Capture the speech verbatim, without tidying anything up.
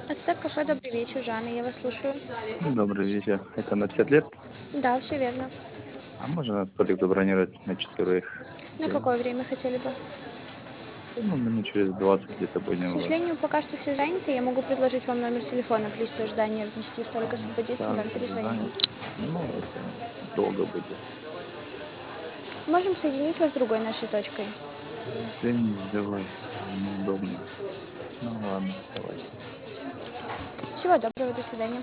Ацтек кафе, добрый вечер, Жанна, я вас слушаю. Добрый вечер. Это на пятьдесят лет? Да, все верно. А можно столик забронировать на четверых? На Э, какое время хотели бы? Ну, минут через двадцать где-то К будем у вас. сожалению, пока что все заняты. Я могу предложить вам номер телефона в листе ожидания внести, столик А, освободится, мы так, вам перезвоним. занят. Ну, это долго будет. Можем соединить вас с другой нашей точкой. Да не, давай, неудобно. Ну ладно, давай. Всего доброго, до свидания.